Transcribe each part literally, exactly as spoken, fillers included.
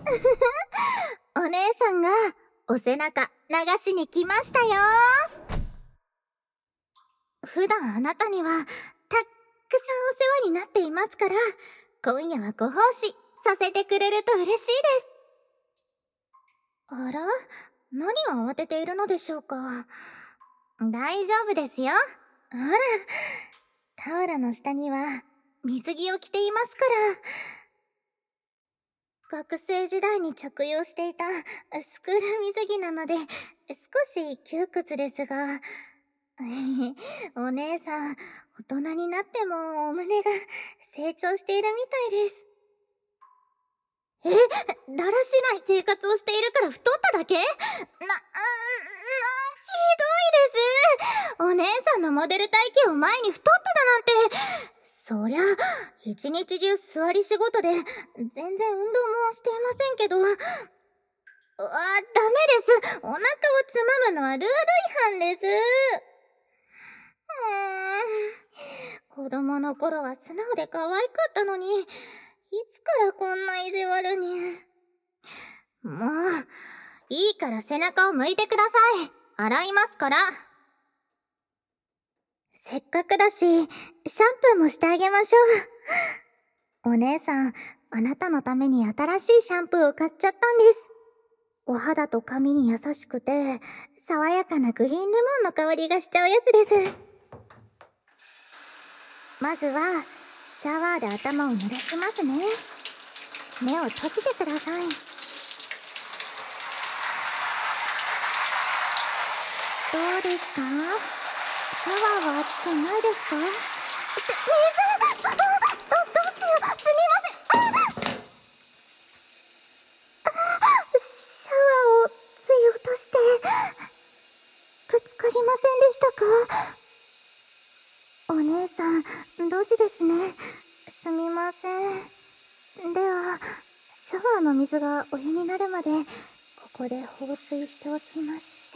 お姉さんがお背中流しに来ましたよ。普段あなたにはたっくさんお世話になっていますから、今夜はご奉仕させてくれると嬉しいです。あら、何を慌てているのでしょうか。大丈夫ですよ。ほら、タオルの下には水着を着ていますから。学生時代に着用していたスクール水着なので少し窮屈ですが、お姉さん、大人になってもお胸が成長しているみたいです。え、だらしない生活をしているから太っただけ？な、な、ひどいです。お姉さんのモデル体型を前に太っただなんて。そりゃ、一日中座り仕事で全然運動もしていませんけど。あ、ダメです。お腹をつまむのはルール違反です。うーん。子供の頃は素直で可愛かったのに、いつからこんな意地悪に。もう、いいから背中を向いてください。洗いますから。せっかくだし、シャンプーもしてあげましょう。お姉さん、あなたのために新しいシャンプーを買っちゃったんです。お肌と髪に優しくて、爽やかなグリーンレモンの香りがしちゃうやつです。まずは、シャワーで頭を濡らしますね。目を閉じてください。どうですか？シャワーは熱くないですか？って水！ど、どうしよう、すみません。シャワーをつい落としてぶつかりませんでしたか？お姉さん、ドジですね。すみません。では、シャワーの水がお湯になるまでここで放水しておきまして、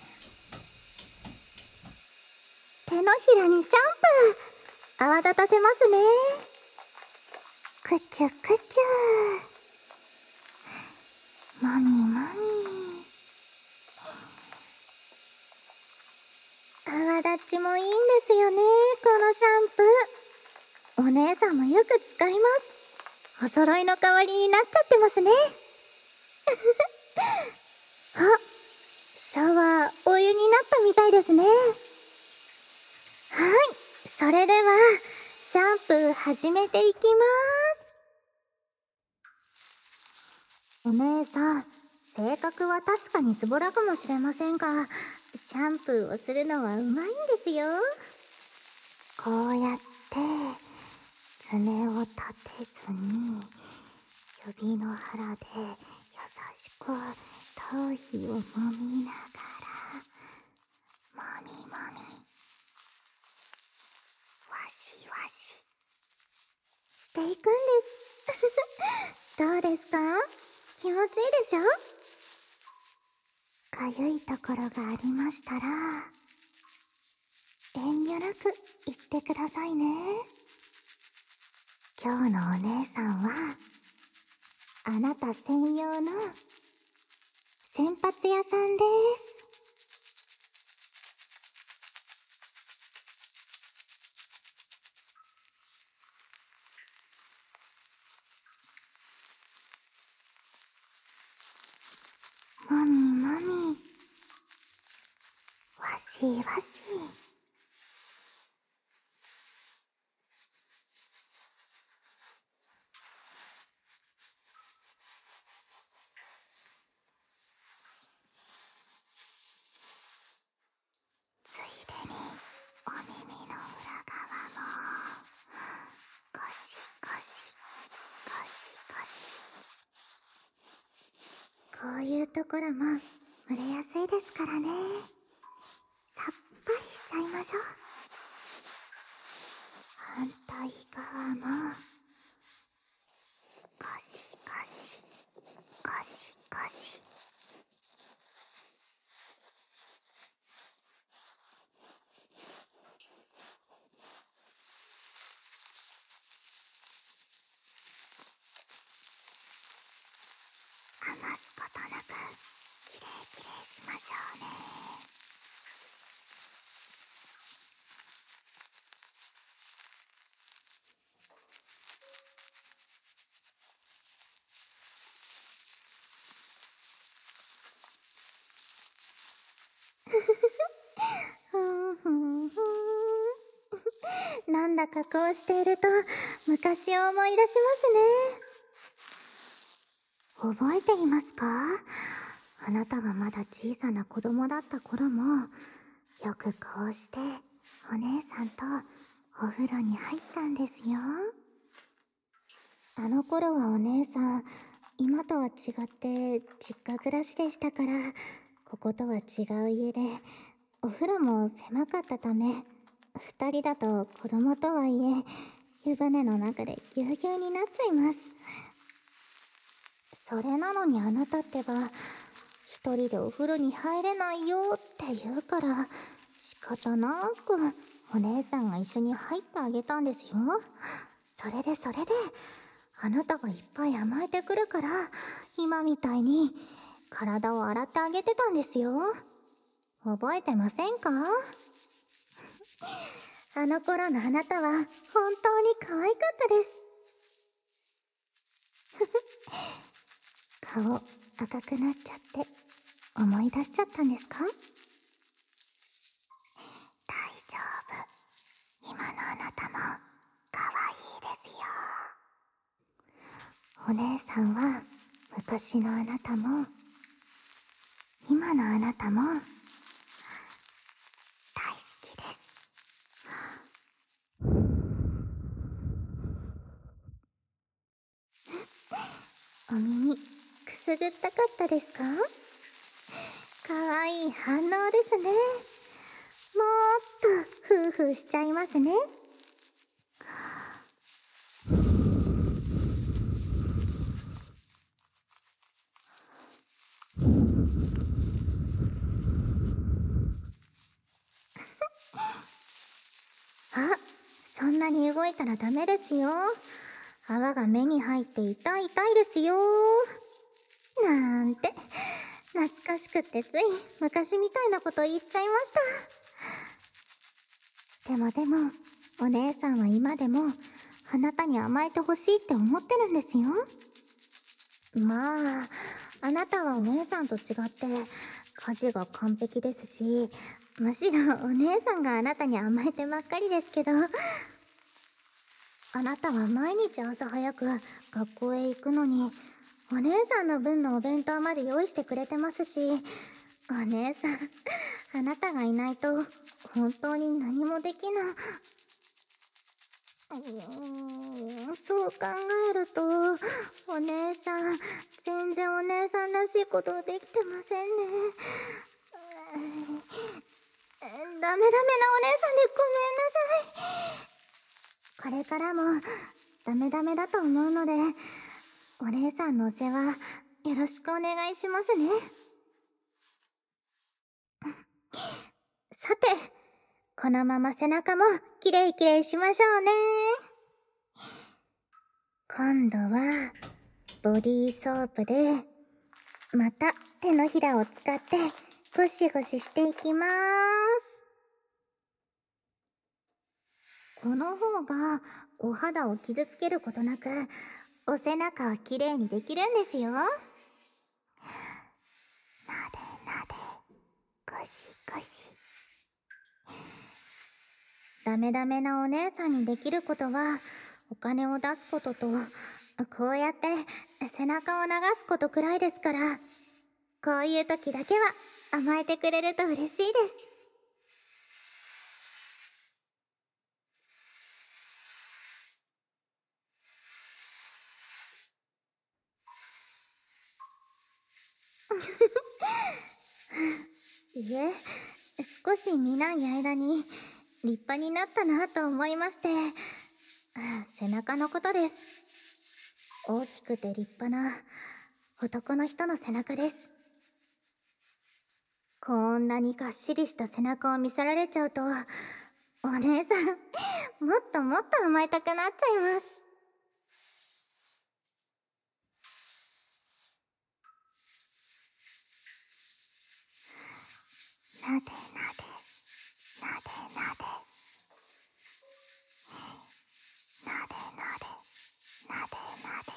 手のひらにシャンプー泡立たせますね。くちゅくちゅ。もみもみ。泡立ちもいいんですよね、このシャンプー。お姉さんもよく使います。お揃いの代わりになっちゃってますね。あ、シャワーお湯になったみたいですね。はい、それではシャンプー始めていきます。お姉さん、性格は確かにズボラかもしれませんが、シャンプーをするのはうまいんですよ。こうやって爪を立てずに指の腹で優しく頭皮を揉みながら、もみもみ、わしわししていくんです。どうですか？気持ちいいでしょ？かゆいところがありましたら遠慮なく言ってくださいね。今日のお姉さんはあなた専用の洗髪屋さんです。もみもみ、わしわし。ついでにお耳の裏側もゴシゴシゴシゴシ。こういうところも蒸れやすいですからね。さっぱりしちゃいましょう。反対側もゴシゴシゴシゴシ。 きれいしましょうね。ふんふんふん。なんだかこうしていると昔を思い出しますね。覚えていますか？あなたがまだ小さな子供だった頃も、よくこうしてお姉さんとお風呂に入ったんですよ。あの頃はお姉さん、今とは違って実家暮らしでしたから、こことは違う家で、お風呂も狭かったため、二人だと子供とはいえ、湯船の中でぎゅうぎゅうになっちゃいます。それなのにあなたってば、一人でお風呂に入れないよって言うから、仕方なくお姉さんが一緒に入ってあげたんですよ。それでそれで、あなたがいっぱい甘えてくるから、今みたいに体を洗ってあげてたんですよ。覚えてませんか？あの頃のあなたは本当に可愛かったです。顔赤くなっちゃって思い出しちゃったんですか？大丈夫。今のあなたも可愛いですよ。お姉さんは昔のあなたも今のあなたも大好きです。お耳くすぐったかったですか？かわいい反応ですね。もーっとフーフーしちゃいますね。あ、そんなに動いたらダメですよ。泡が目に入って痛い痛いですよ。なんて、懐かしくってつい昔みたいなこと言っちゃいました。でもでも、お姉さんは今でもあなたに甘えてほしいって思ってるんですよ。まあ、あなたはお姉さんと違って家事が完璧ですし、むしろお姉さんがあなたに甘えてばっかりですけど、あなたは毎日朝早く学校へ行くのに、お姉さんの分のお弁当まで用意してくれてますし、お姉さん、あなたがいないと本当に何もできな。うーん、そう考えると、お姉さん、全然お姉さんらしいことできてませんね。うーん、ダメダメなお姉さんでごめんなさい。これからもダメダメだと思うので、お姉さんのお世話よろしくお願いしますね。さて、このまま背中もきれいきれいしましょうね。今度はボディーソープでまた手のひらを使ってゴシゴシしていきます。この方がお肌を傷つけることなくお背中をきれいにできるんですよ。なでなで、ゴシゴシ。ダメダメなお姉さんにできることは、お金を出すことと、こうやって背中を流すことくらいですから、こういう時だけは甘えてくれると嬉しいです。いえ、少し見ない間に立派になったなと思いまして、背中のことです。大きくて立派な男の人の背中です。こんなにがっしりした背中を見せられちゃうと、お姉さん、もっともっと甘えたくなっちゃいます。 なでなでなでなでなでなでなでなで。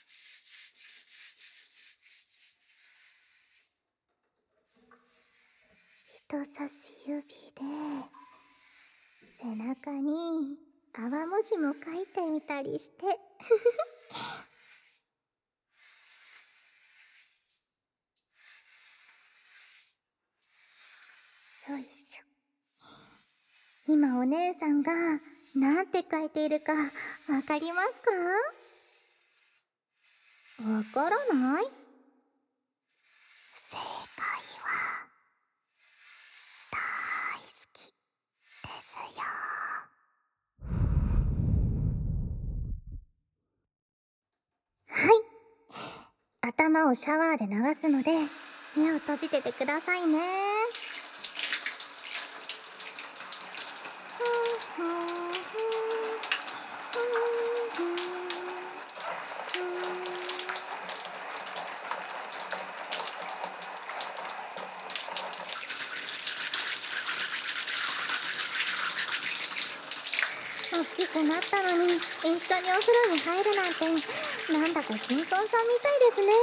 人差し指で背中に泡文字も書いてみたりしてよいしょ。今お姉さんがなんて書いているかわかりますか？わからない？正解は大好きですよ。はい、頭をシャワーで流すので目を閉じててくださいね。大きくなったのに一緒にお風呂に入るなんてなんだか新婚さんみたいですね。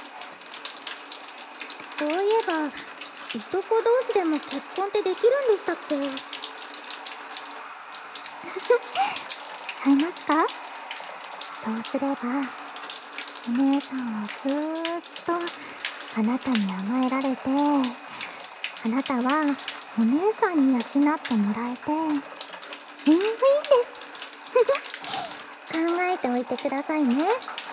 そういえばいとこ同士でも結婚ってできるんでしたっけ？しちゃいますか？そうすればお姉さんはずーっとあなたに甘えられて、あなたはお姉さんに養ってもらえて、ウィンウィンです。考えておいてくださいね。